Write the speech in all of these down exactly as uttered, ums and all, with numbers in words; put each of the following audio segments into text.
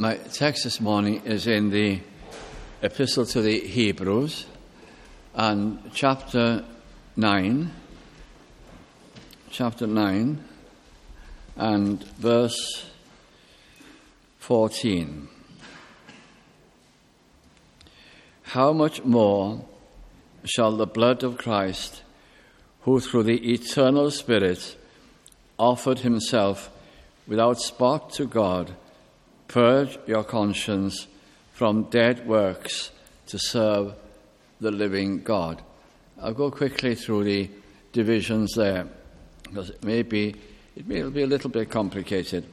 My text this morning is in the Epistle to the Hebrews and chapter nine, chapter nine and verse fourteen. How much more shall the blood of Christ, who through the eternal Spirit offered himself without spot to God, purge your conscience from dead works to serve the living God. I'll go quickly through the divisions there, because it may be, it may be a little bit complicated.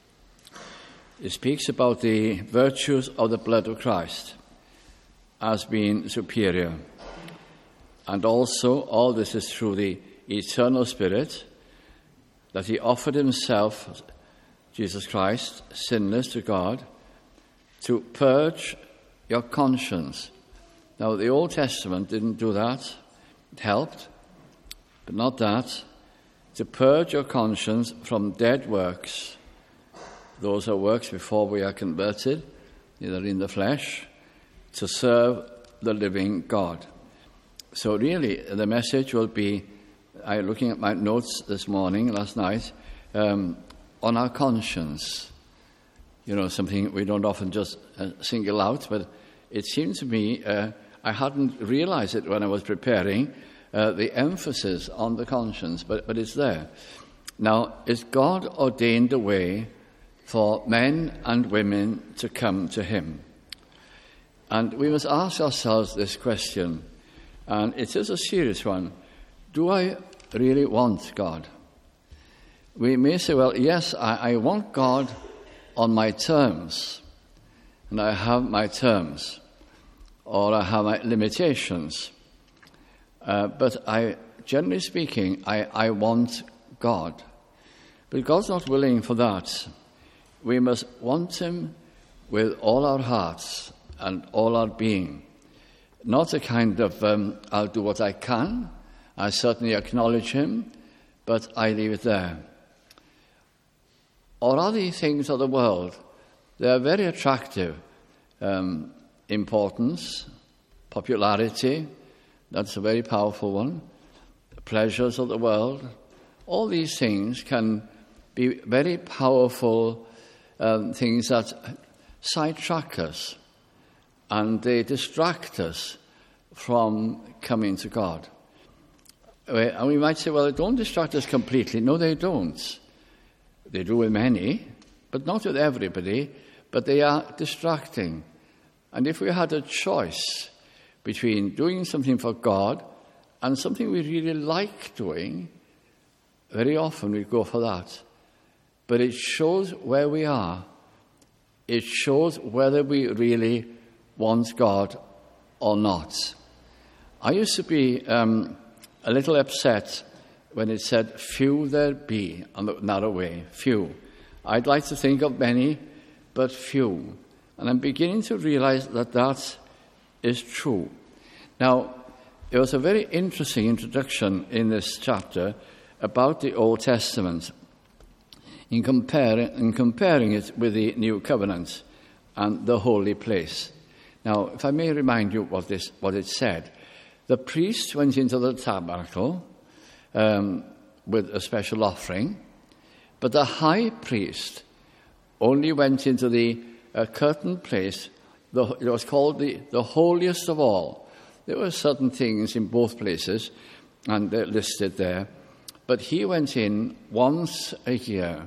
It speaks about the virtues of the blood of Christ as being superior. And also, all this is through the eternal Spirit, that he offered himself, Jesus Christ, sinless to God, to purge your conscience. Now, the Old Testament didn't do that. It helped, but not that. To purge your conscience from dead works. Those are works before we are converted, either in the flesh, to serve the living God. So really, the message will be, I looking at my notes this morning, last night, um, on our conscience. You know, something we don't often just uh, single out, but it seemed to me, uh, I hadn't realized it when I was preparing, uh, the emphasis on the conscience, but, but it's there. Now, is God ordained a way for men and women to come to him? And we must ask ourselves this question, and it is a serious one. Do I really want God? We may say, well, yes, I, I want God on my terms, and I have my terms, or I have my limitations. Uh, but I, generally speaking, I, I want God. But God's not willing for that. We must want him with all our hearts and all our being. Not a kind of, um, I'll do what I can. I certainly acknowledge him, but I leave it there. Or are these things of the world? They are very attractive. Um, importance, popularity, that's a very powerful one. The pleasures of the world. All these things can be very powerful um, things that sidetrack us, and they distract us from coming to God. And we might say, well, they don't distract us completely. No, they don't. They do with many, but not with everybody, but they are distracting. And if we had a choice between doing something for God and something we really like doing, very often we go for that. But it shows where we are. It shows whether we really want God or not. I used to be um, a little upset when it said, few there be on the narrow way, few. I'd like to think of many, but few. And I'm beginning to realize that that is true. Now, there was a very interesting introduction in this chapter about the Old Testament in, compare, in comparing it with the New Covenant and the holy place. Now, if I may remind you what, this, what it said. The priest went into the tabernacle Um, with a special offering, but the high priest only went into the uh, curtained place. The, it was called the, the holiest of all. There were certain things in both places, and they're listed there, but he went in once a year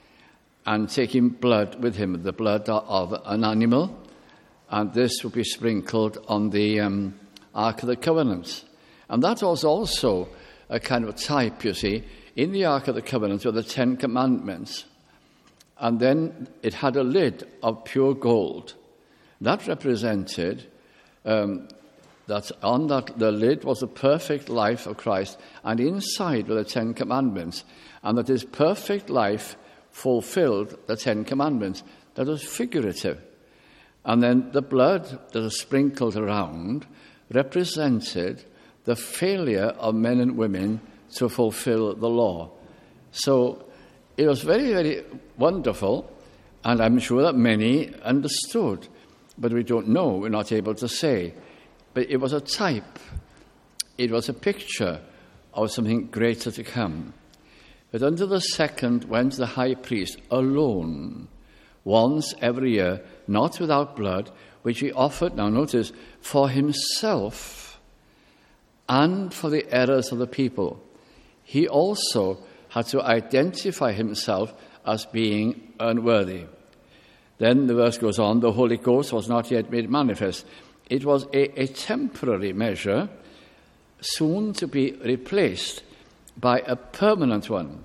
and taking blood with him, the blood of an animal, and this would be sprinkled on the um, Ark of the Covenant. And that was also a kind of type, you see. In the Ark of the Covenant were the Ten Commandments. And then it had a lid of pure gold. That represented um, that on that the lid was the perfect life of Christ, and inside were the Ten Commandments. And that his perfect life fulfilled the Ten Commandments. That was figurative. And then the blood that was sprinkled around represented the failure of men and women to fulfill the law. So it was very, very wonderful, And I'm sure that many understood, but we don't know, we're not able to say. But it was a type, it was a picture of something greater to come. But under the second went the high priest alone, once every year, not without blood, which he offered, now notice, for himself and for the errors of the people. He also had to identify himself as being unworthy. Then the verse goes on, the Holy Ghost was not yet made manifest. It was a, a temporary measure, soon to be replaced by a permanent one.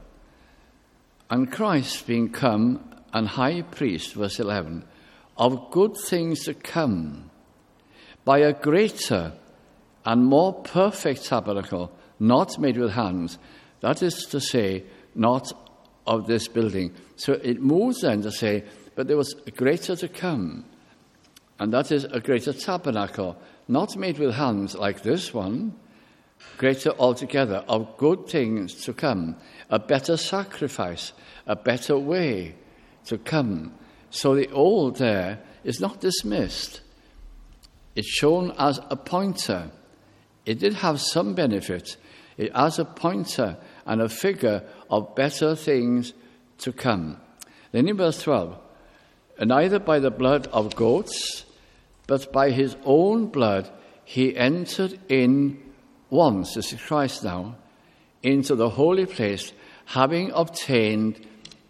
And Christ being come and high priest, verse eleven, of good things to come, by a greater and more perfect tabernacle, not made with hands, that is to say, not of this building. So it moves then to say, but there was a greater to come, and that is a greater tabernacle, not made with hands like this one, greater altogether, of good things to come, a better sacrifice, a better way to come. So the old there is not dismissed. It's shown as a pointer. It did have some benefit. It as a pointer and a figure of better things to come. Then in verse twelve, neither by the blood of goats, but by his own blood he entered in once, this is Christ now, into the holy place, having obtained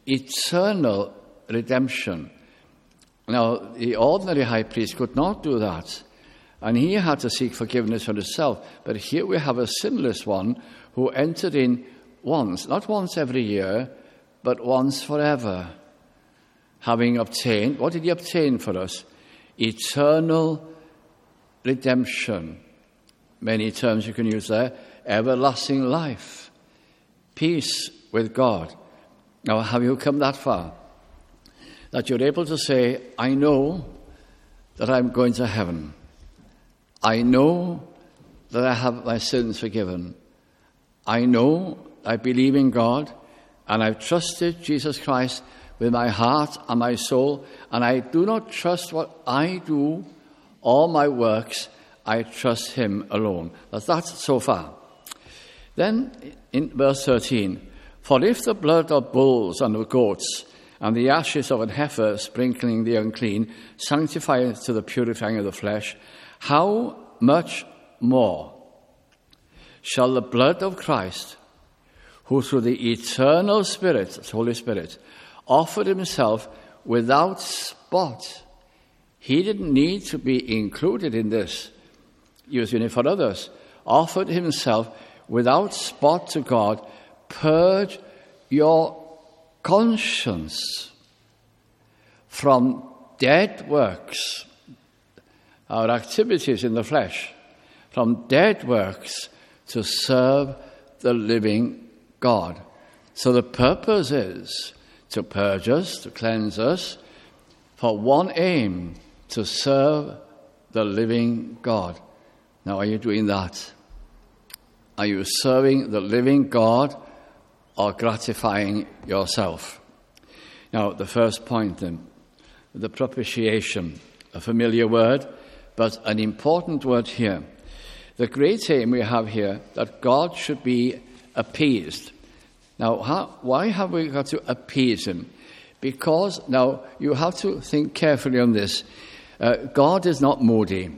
eternal redemption. Now, the ordinary high priest could not do that, and he had to seek forgiveness for himself. But here we have a sinless one who entered in once, not once every year, but once forever, having obtained, what did he obtain for us? Eternal redemption. Many terms you can use there. Everlasting life. Peace with God. Now, have you come that far? That you're able to say, I know that I'm going to heaven. I know that I have my sins forgiven. I know I believe in God, and I've trusted Jesus Christ with my heart and my soul, and I do not trust what I do or my works. I trust him alone. That's that so far. Then in verse thirteen, for if the blood of bulls and of goats and the ashes of an heifer sprinkling the unclean sanctify to the purifying of the flesh, how much more shall the blood of Christ, who through the eternal Spirit, the Holy Spirit, offered himself without spot. He didn't need to be included in this, using it for others. Offered himself without spot to God, purge your conscience from dead works, our activities in the flesh, from dead works to serve the living God. So the purpose is to purge us, to cleanse us, for one aim, to serve the living God. Now, are you doing that? Are you serving the living God or gratifying yourself? Now, the first point then, the propitiation, a familiar word, but an important word here. The great aim we have here, that God should be appeased. Now, how, why have we got to appease him? Because, now, you have to think carefully on this. Uh, God is not moody.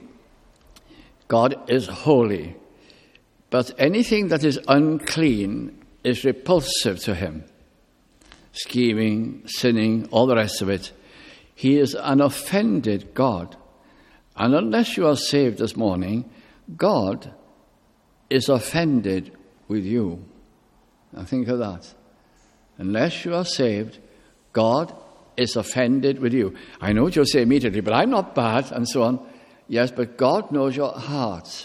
God is holy. But anything that is unclean is repulsive to him. Scheming, sinning, all the rest of it. He is an offended God. And unless you are saved this morning, God is offended with you. Now think of that. Unless you are saved, God is offended with you. I know what you'll say immediately, but I'm not bad, and so on. Yes, but God knows your heart.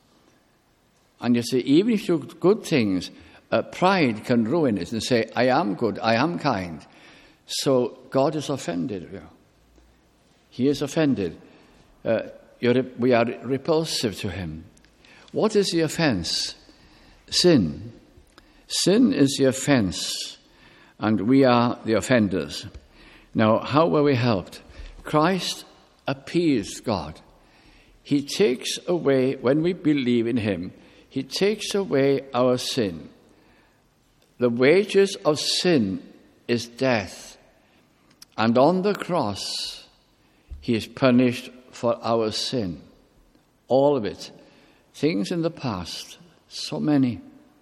And you see, even if you do good things, uh, pride can ruin it and say, I am good, I am kind. So God is offended with you. He is offended. Uh, you're, we are repulsive to him. What is the offense? Sin. Sin is the offense, and we are the offenders. Now, how were we helped? Christ appeased God. He takes away, when we believe in him, he takes away our sin. The wages of sin is death. And on the cross, he is punished for our sin. All of it. Things in the past, so many.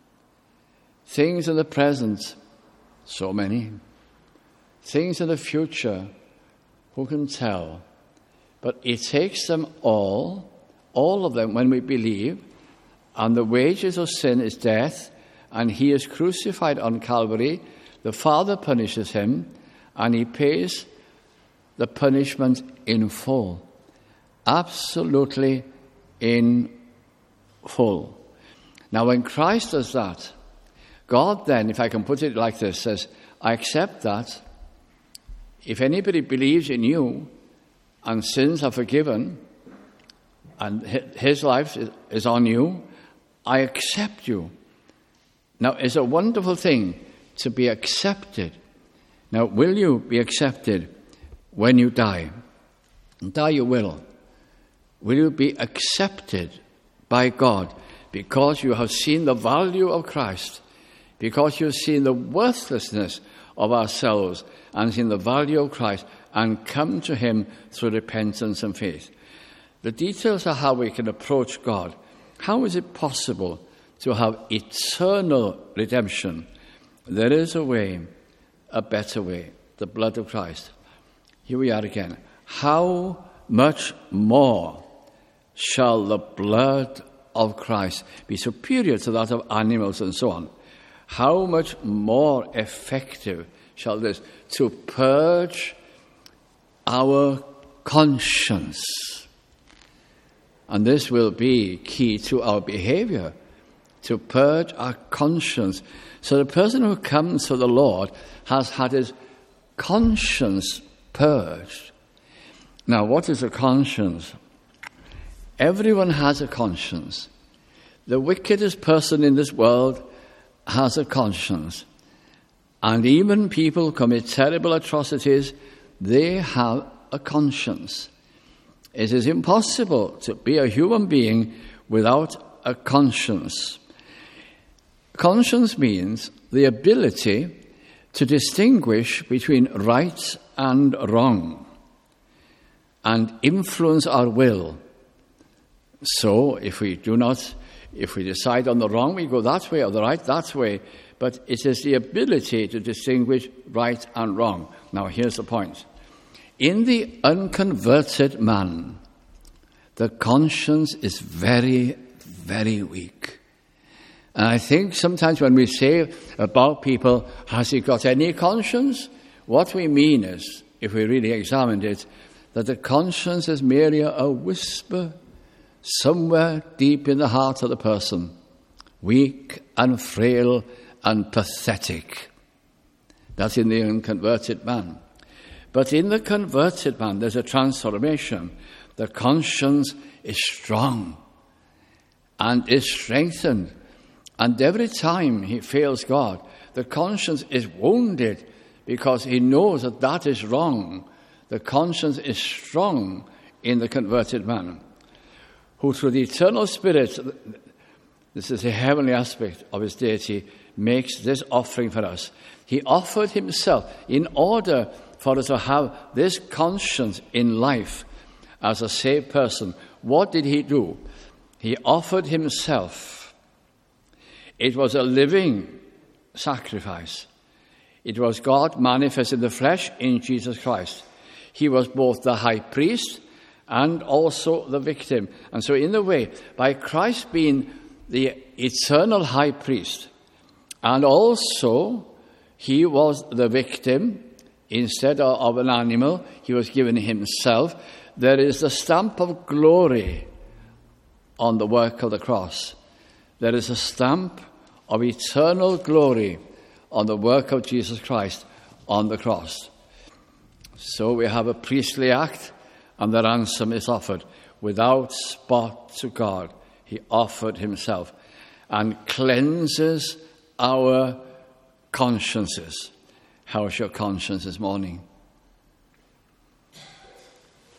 Things in the present, so many. Things in the future, who can tell? But he takes them all, all of them, when we believe, and the wages of sin is death, and he is crucified on Calvary. The Father punishes him, and he pays the punishment in full. Absolutely in full. Now, when Christ does that, God then, if I can put it like this, says, I accept that. If anybody believes in you and sins are forgiven and his life is on you, I accept you. Now, it's a wonderful thing to be accepted. Now, will you be accepted when you die? And die you will. Will you be accepted by God because you have seen the value of Christ, because you've seen the worthlessness of ourselves and seen the value of Christ and come to him through repentance and faith? The details are how we can approach God. How is it possible to have eternal redemption? There is a way, a better way, the blood of Christ. Here we are again. How much more shall the blood of Christ be superior to that of animals and so on? How much more effective shall this to purge our conscience? And this will be key to our behavior, to purge our conscience. So the person who comes to the Lord has had his conscience purged. Now, what is a conscience? Everyone has a conscience. The wickedest person in this world has a conscience. And even people who commit terrible atrocities, they have a conscience. It is impossible to be a human being without a conscience. Conscience means the ability to distinguish between right and wrong and influence our will. So if we do not, if we decide on the wrong, we go that way, or the right, that way. But it is the ability to distinguish right and wrong. Now, here's the point. In the unconverted man, the conscience is very, very weak. And I think sometimes when we say about people, has he got any conscience? What we mean is, if we really examined it, that the conscience is merely a whisper somewhere deep in the heart of the person, weak and frail and pathetic. That's in the unconverted man. But in the converted man, there's a transformation. The conscience is strong and is strengthened. And every time he fails God, the conscience is wounded because he knows that that is wrong. The conscience is strong in the converted man, who through the eternal Spirit, this is the heavenly aspect of his deity, makes this offering for us. He offered himself in order for us to have this conscience in life as a saved person. What did he do? He offered himself. It was a living sacrifice. It was God manifest in the flesh in Jesus Christ. He was both the high priest and also the victim. And so in a way, by Christ being the eternal high priest, and also he was the victim, instead of an animal, he was given himself. There is the stamp of glory on the work of the cross. There is a stamp of eternal glory on the work of Jesus Christ on the cross. So we have a priestly act, and the ransom is offered. Without spot to God, he offered himself and cleanses our consciences. How's your conscience this morning?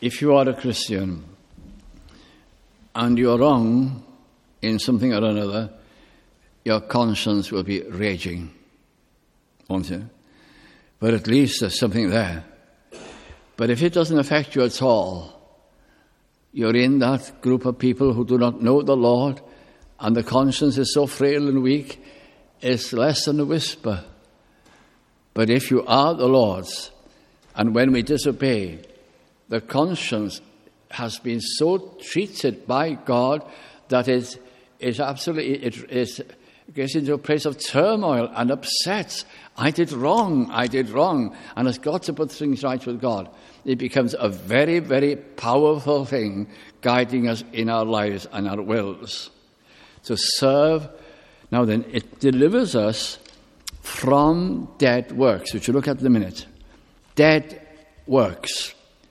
if you are a Christian and you're wrong in something or another, your conscience will be raging, won't it? But at least there's something there. But if it doesn't affect you at all, you're in that group of people who do not know the Lord, and the conscience is so frail and weak, it's less than a whisper. But if you are the Lord's, and when we disobey, the conscience has been so treated by God that it is absolutely, it is, gets into a place of turmoil and upset. I did wrong, I did wrong, and has got to put things right with God. It becomes a very, very powerful thing guiding us in our lives and our wills. To serve, now then, it delivers us from dead works, which we'll look at in a minute. Dead works.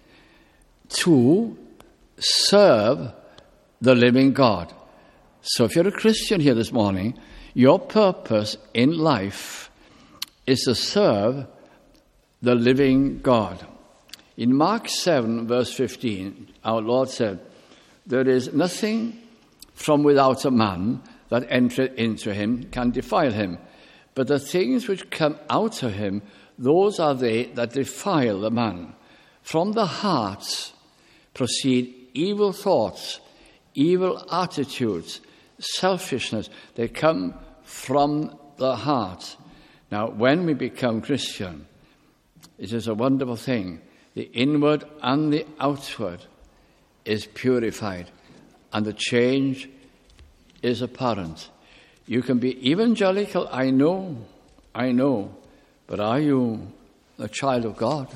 To serve the living God. So if you're a Christian here this morning, your purpose in life is to serve the living God. In Mark seven, verse fifteen, our Lord said, "There is nothing from without a man that entereth into him can defile him, but the things which come out of him, those are they that defile the man. From the heart proceed evil thoughts, evil attitudes, selfishness. They come from the heart." Now, when we become Christian, it is a wonderful thing. The inward and the outward is purified, and the change is apparent. You can be evangelical, I know, I know, but are you a child of God?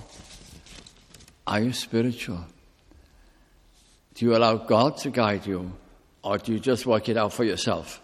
Are you spiritual? Do you allow God to guide you, or do you just work it out for yourself?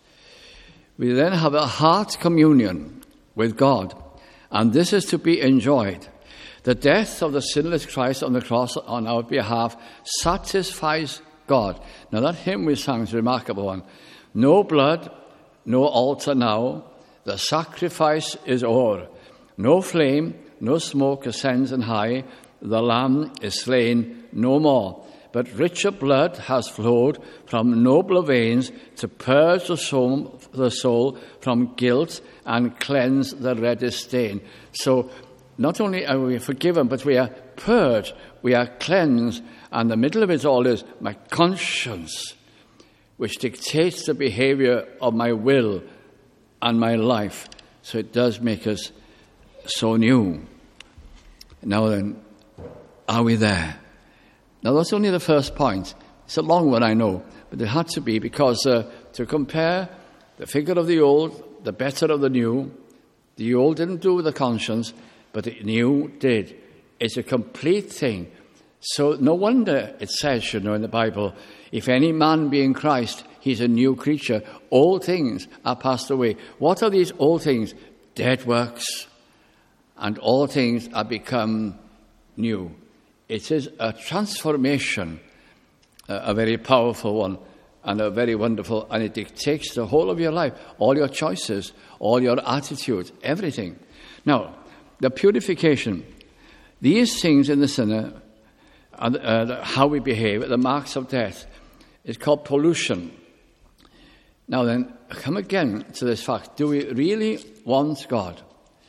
We then have a heart communion with God, and this is to be enjoyed. The death of the sinless Christ on the cross on our behalf satisfies God. Now that hymn we sang is a remarkable one. No blood, no altar now, the sacrifice is o'er. No flame, no smoke ascends and high, the Lamb is slain no more. But richer blood has flowed from nobler veins to purge the soul, the soul from guilt and cleanse the reddest stain. So not only are we forgiven, but we are purged, we are cleansed, and the middle of it all is my conscience, which dictates the behavior of my will and my life. So it does make us so new. Now then, are we there? Now that's only the first point. It's a long one, I know, but it had to be because uh, to compare the figure of the old, the better of the new, the old didn't do with the conscience, but the new did. It's a complete thing. So no wonder it says, you know, in the Bible, if any man be in Christ, he's a new creature. All things are passed away. What are these old things? Dead works. And all things are become new. It is a transformation, uh, a very powerful one, and a very wonderful, and it dictates the whole of your life, all your choices, all your attitudes, everything. Now, the purification, these things in the sinner, and uh, how we behave, the marks of death, is called pollution. Now then, come again to this fact. Do we really want God?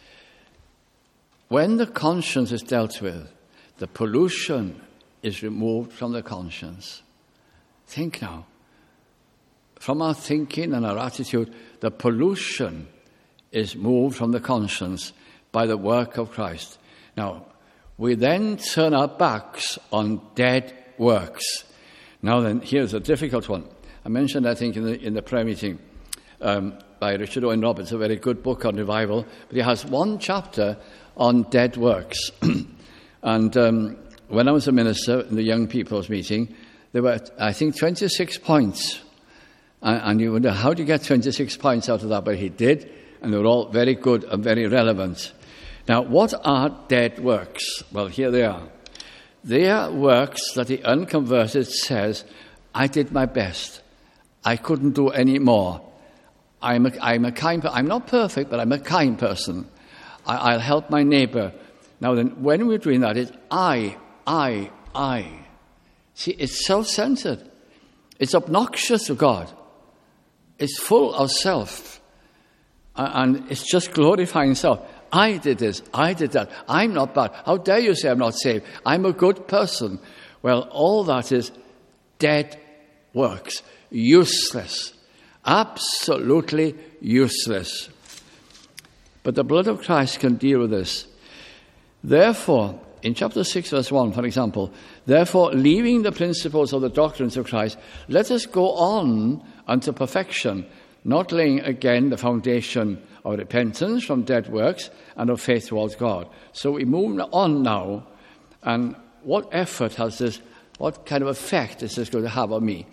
When the conscience is dealt with, the pollution is removed from the conscience. Think now. From our thinking and our attitude, the pollution is moved from the conscience by the work of Christ. Now, we then turn our backs on dead works. Now then, here's a difficult one. I mentioned, I think, in the, in the prayer meeting um, by Richard Owen Roberts, a very good book on revival, but he has one chapter on dead works. And um, when I was a minister in the young people's meeting, there were, I think, twenty-six points. And, and you wonder, how do you get twenty-six points out of that? But he did, and they were all very good and very relevant. Now, what are dead works? Well, here they are. They are works that the unconverted says, I did my best. I couldn't do any more. I'm a, I'm a kind I'm not perfect, but I'm a kind person. I, I'll help my neighbor. Now then, when we're doing that, it's I, I, I. See, it's self-centered. It's obnoxious to God. It's full of self. And it's just glorifying self. I did this. I did that. I'm not bad. How dare you say I'm not saved? I'm a good person. Well, all that is dead works. Useless. Absolutely useless. But the blood of Christ can deal with this. Therefore, in chapter six, verse one, for example, therefore, leaving the principles of the doctrines of Christ, let us go on unto perfection, not laying again the foundation of repentance from dead works and of faith towards God. So we move on now, and what effort has this, what kind of effect is this going to have on me?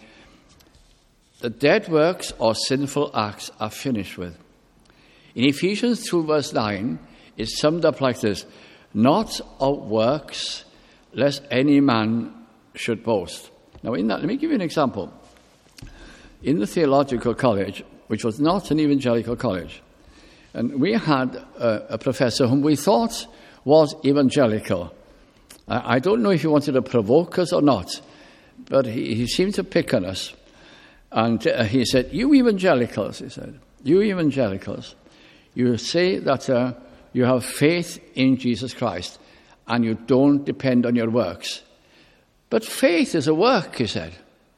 The dead works or sinful acts are finished with. In Ephesians two, verse nine, it's summed up like this: not of works, lest any man should boast. Now, in that, let me give you an example. In the theological college, which was not an evangelical college, and we had a, a professor whom we thought was evangelical. I, I don't know if he wanted to provoke us or not, but he, he seemed to pick on us. And uh, he said, you evangelicals, he said, you evangelicals, you say that uh, you have faith in Jesus Christ and you don't depend on your works. But faith is a work, he said.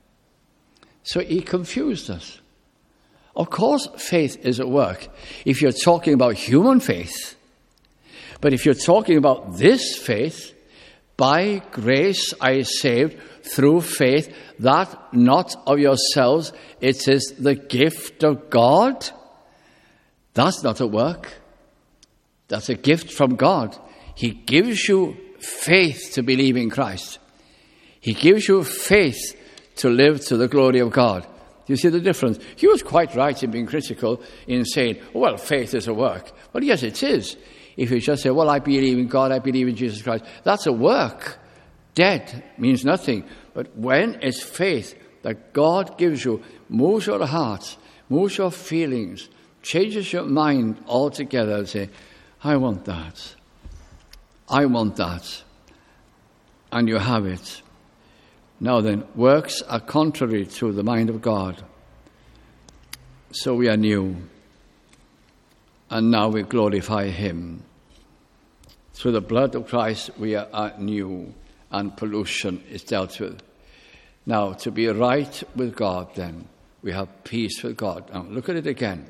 So he confused us. Of course, faith is a work if you're talking about human faith. But if you're talking about this faith, by grace I saved through faith, that not of yourselves, it is the gift of God. That's not a work. That's a gift from God. He gives you faith to believe in Christ. He gives you faith to live to the glory of God. Do you see the difference? He was quite right in being critical in saying, well, faith is a work. Well, yes, it is. If you just say, well, I believe in God, I believe in Jesus Christ, that's a work. Dead means nothing. But when it's faith that God gives you, moves your heart, moves your feelings, changes your mind altogether and say, I want that. I want that. And you have it. Now then, works are contrary to the mind of God. So we are new. And now we glorify him. Through the blood of Christ we are new, and pollution is dealt with. Now, to be right with God then, we have peace with God. Now, look at it again.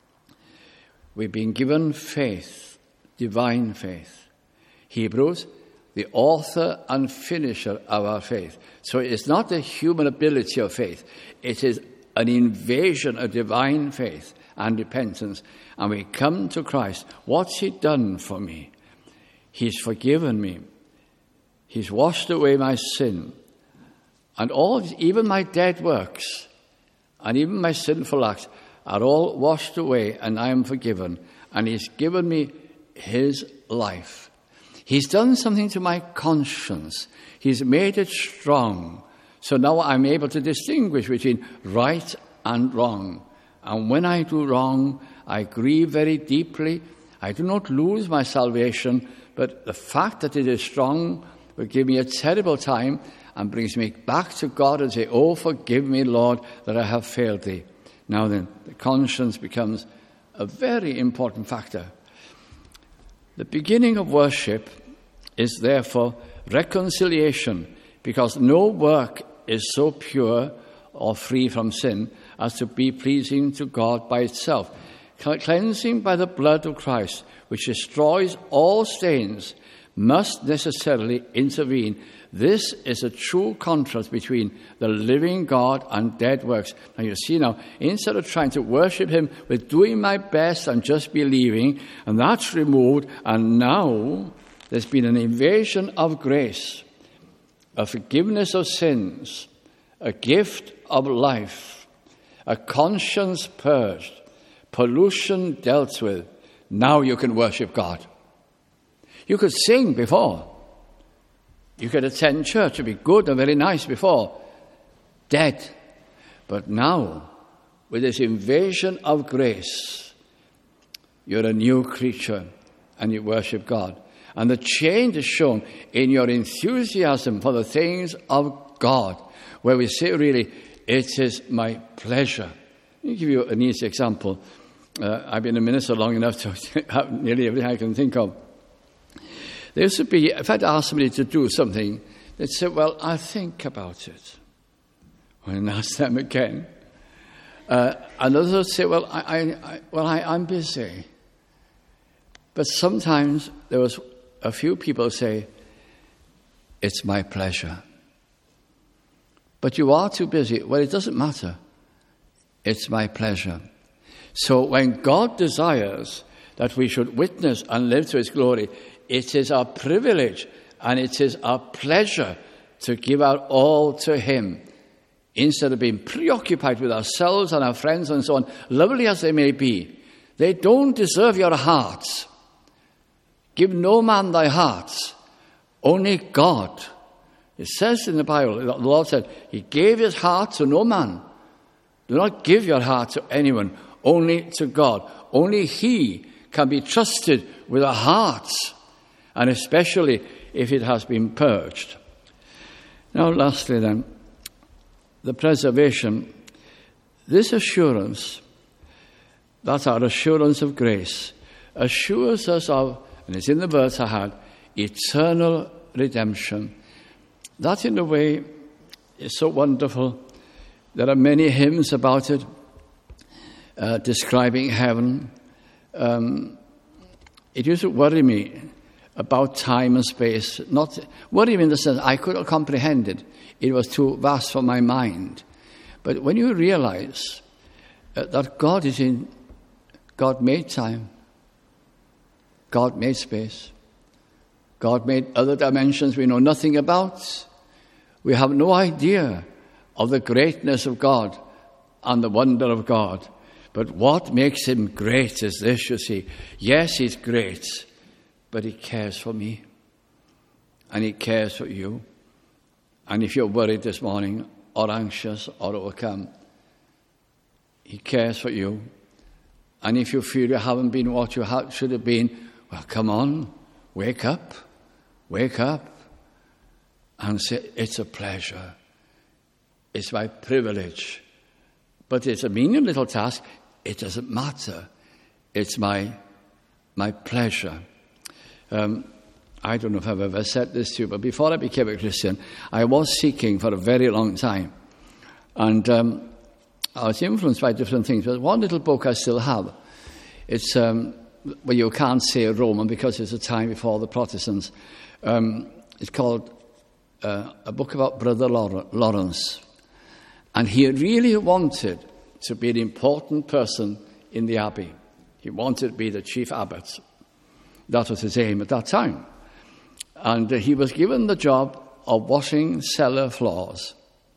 We've been given faith, divine faith. Hebrews, the author and finisher of our faith. So it's not the human ability of faith. It is an invasion of divine faith and repentance. And we come to Christ. What's he done for me? He's forgiven me. He's washed away my sin. And all, even my dead works, and even my sinful acts, are all washed away, and I am forgiven. And he's given me his life. He's done something to my conscience. He's made it strong. So now I'm able to distinguish between right and wrong. And when I do wrong, I grieve very deeply. I do not lose my salvation, but the fact that it is strong will give me a terrible time and brings me back to God and say, oh, forgive me, Lord, that I have failed thee. Now then, the conscience becomes a very important factor. The beginning of worship is therefore reconciliation, because no work is so pure or free from sin as to be pleasing to God by itself. Cleansing by the blood of Christ, which destroys all stains, must necessarily intervene. This is a true contrast between the living God and dead works. Now you see now, instead of trying to worship him with doing my best and just believing, and that's removed, and now there's been an invasion of grace, a forgiveness of sins, a gift of life, a conscience purged, pollution dealt with. Now you can worship God. You could sing before. You could attend church. It'd be good and very nice before. Dead. But now, with this invasion of grace, you're a new creature and you worship God. And the change is shown in your enthusiasm for the things of God, where we say, really, it is my pleasure. Let me give you an easy example. Uh, I've been a minister long enough to have nearly everything I can think of. There used to be, if I'd ask somebody to do something, they'd say, well, I'll think about it. Well, and ask them again. Uh, and others would say, well, I, I, I, well I, I'm busy. But sometimes there was a few people say, it's my pleasure. But you are too busy. Well, it doesn't matter. It's my pleasure. So when God desires that we should witness and live to his glory, it is our privilege and it is our pleasure to give out all to him, instead of being preoccupied with ourselves and our friends and so on, lovely as they may be. They don't deserve your hearts. Give no man thy hearts, only God. It says in the Bible, the Lord said, he gave his heart to no man. Do not give your heart to anyone, only to God. Only he can be trusted with our hearts, and especially if it has been purged. Now, lastly then, the preservation, this assurance, that's our assurance of grace, assures us of, and it's in the verse I had, eternal redemption. That, in a way, is so wonderful. There are many hymns about it, uh, describing heaven. Um, it used to worry me about time and space. Not worry me in the sense I couldn't comprehend it. It was too vast for my mind. But when you realize uh, that God is in, God made time, God made space, God made other dimensions we know nothing about. We have no idea of the greatness of God and the wonder of God. But what makes him great is this, you see. Yes, he's great, but he cares for me. And he cares for you. And if you're worried this morning, or anxious, or overcome, he cares for you. And if you feel you haven't been what you ha- should have been, well, come on, wake up, wake up, and say, it's a pleasure. It's my privilege. But it's a menial little task. It doesn't matter. It's my my pleasure. Um, I don't know if I've ever said this to you, but before I became a Christian, I was seeking for a very long time. And um, I was influenced by different things. But one little book I still have. It's, um, well, you can't say Roman because it's a time before the Protestants. Um, it's called uh, a book about Brother Lawrence. And he really wanted to be an important person in the abbey. He wanted to be the chief abbot. That was his aim at that time. And uh, he was given the job of washing cellar floors.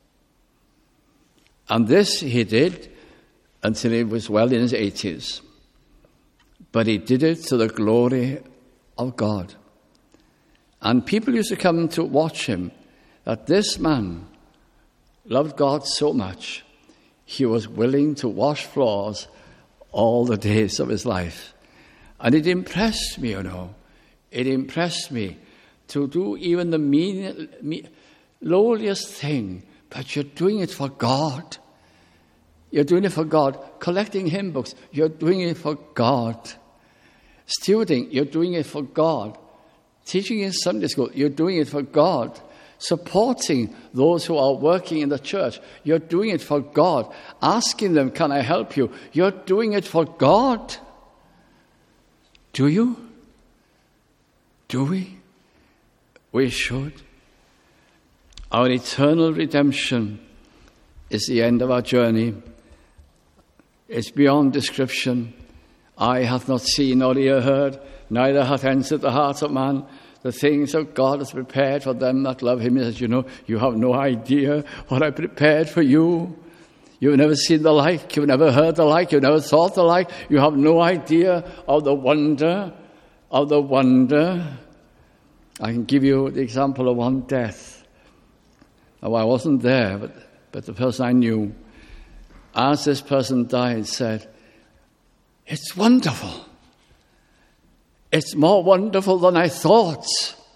And this he did until he was well in his eighties. But he did it to the glory of God. And people used to come to watch him, that this man loved God so much, he was willing to wash floors all the days of his life. And it impressed me, you know. It impressed me to do even the mean, mean, lowliest thing, but you're doing it for God. You're doing it for God. Collecting hymn books, you're doing it for God. Stewarding, you're doing it for God. Teaching in Sunday school, you're doing it for God. Supporting those who are working in the church, you're doing it for God. Asking them, can I help you? You're doing it for God. Do you? Do we? We should. Our eternal redemption is the end of our journey. It's beyond description. Eye hath not seen nor ear heard, neither hath entered the heart of man the things that God has prepared for them that love him. As you know, you have no idea what I prepared for you. You've never seen the like, you've never heard the like, you've never thought the like. You have no idea of the wonder, of the wonder. I can give you the example of one death. Oh, I wasn't there, but, but the person I knew, as this person died, said, it's wonderful. It's more wonderful than I thought.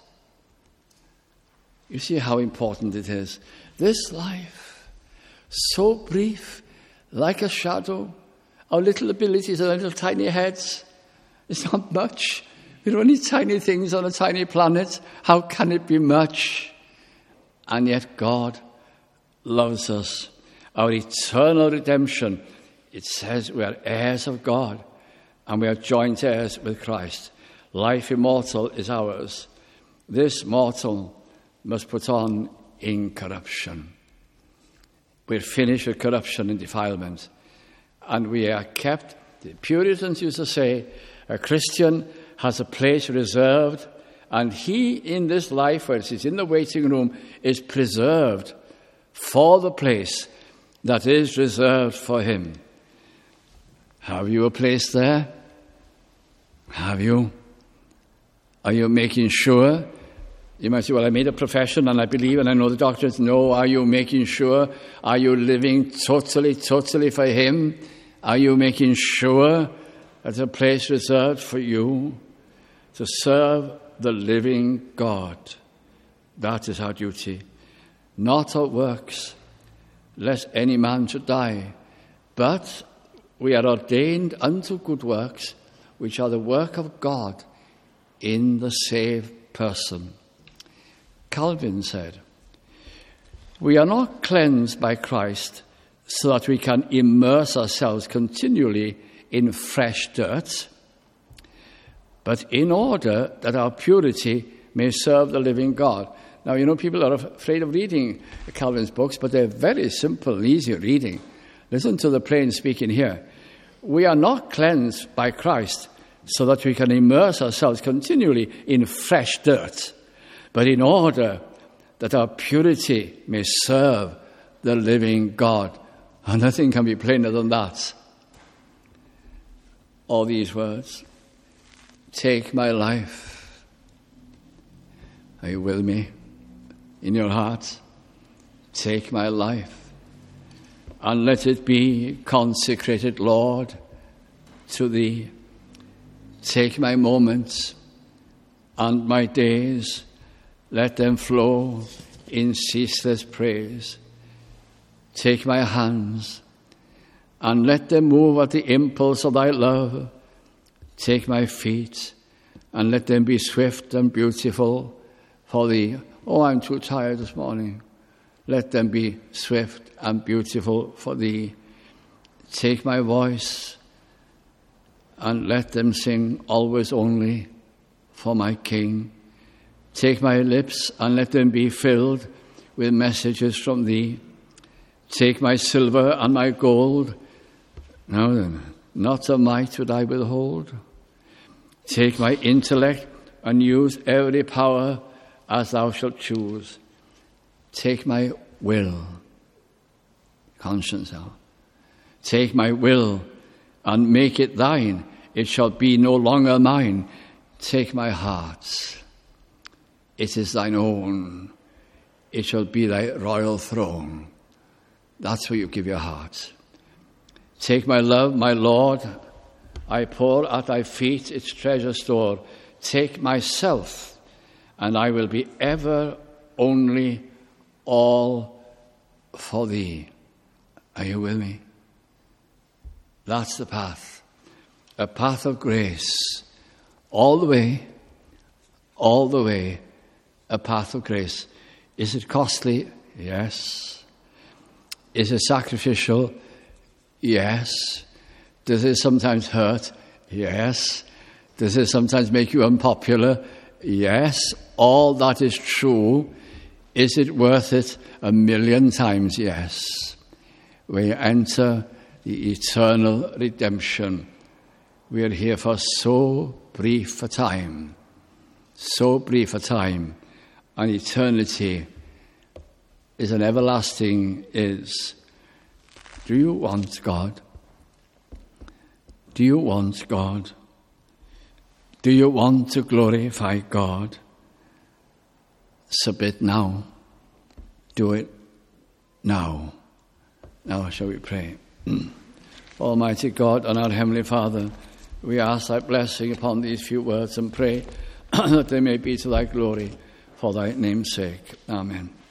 You see how important it is. This life, so brief, like a shadow, our little abilities and our little tiny heads, it's not much. We're only tiny things on a tiny planet. How can it be much? And yet God loves us. Our eternal redemption, it says we are heirs of God and we are joint heirs with Christ. Life immortal is ours. This mortal must put on incorruption. We're finished with corruption and defilement. And we are kept, the Puritans used to say, a Christian has a place reserved, and he in this life, where he's in the waiting room, is preserved for the place that is reserved for him. Have you a place there? Have you? Are you making sure? You might say, well, I made a profession and I believe and I know the doctrines. No, are you making sure? Are you living totally, totally for him? Are you making sure there's a place reserved for you to serve the living God? That is our duty. Not of works, lest any man should die. But we are ordained unto good works, which are the work of God in the saved person. Calvin said, we are not cleansed by Christ so that we can immerse ourselves continually in fresh dirt, but in order that our purity may serve the living God. Now, you know, people are afraid of reading Calvin's books, but they're very simple and easy reading. Listen to the plain speaking here. We are not cleansed by Christ so that we can immerse ourselves continually in fresh dirt, but in order that our purity may serve the living God. And nothing can be plainer than that. All these words. Take my life. Are you with me? In your heart? Take my life. And let it be consecrated, Lord, to thee. Take my moments and my days. Let them flow in ceaseless praise. Take my hands and let them move at the impulse of thy love. Take my feet and let them be swift and beautiful for thee. Oh, I'm too tired this morning. Let them be swift and beautiful for thee. Take my voice and let them sing always only for my King. Take my lips and let them be filled with messages from thee. Take my silver and my gold. Now then, not a mite would I withhold. Take my intellect and use every power as thou shalt choose. Take my will. Conscience now. Take my will and make it thine. It shall be no longer mine. Take my heart. It is thine own. It shall be thy royal throne. That's where you give your heart. Take my love, my Lord. I pour at thy feet its treasure store. Take myself, and I will be ever only all for thee. Are you with me? That's the path. A path of grace. All the way, all the way, a path of grace. Is it costly? Yes. Is it sacrificial? Yes. Does it sometimes hurt? Yes. Does it sometimes make you unpopular? Yes. All that is true. Is it worth it? A million times yes. We enter the eternal redemption. We are here for so brief a time. So brief a time. And eternity is an everlasting is. Do you want God? Do you want God? Do you want to glorify God? Submit now. Do it now. Now shall we pray. Almighty God and our Heavenly Father, We ask thy blessing upon these few words and pray that they may be to thy glory for thy name's sake. Amen.